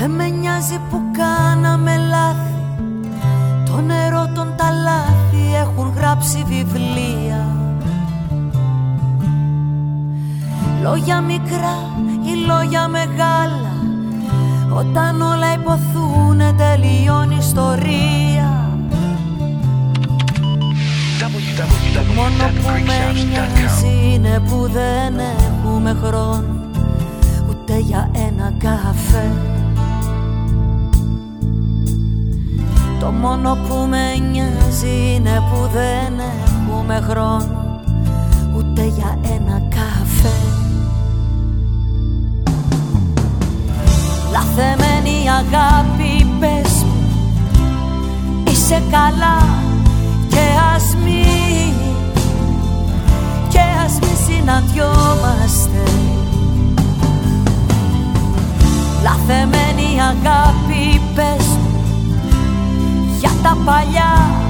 Δεν με νοιάζει που κάναμε λάθη, το νερό των τα λάθη έχουν γράψει βιβλία. Λόγια μικρά ή λόγια μεγάλα, όταν όλα υποθούνε τελειώνει η ιστορία. Το μόνο που με νοιάζει είναι που δεν έχουμε χρόνο ούτε για ένα καφέ. Το μόνο που με νοιάζει είναι που δεν έχουμε χρόνο ούτε για ένα καφέ. Λαθεμένη αγάπη, πες μου, είσαι καλά και ας μη συναντιόμαστε. Λαθεμένη αγάπη, πες μου, για τα παλιά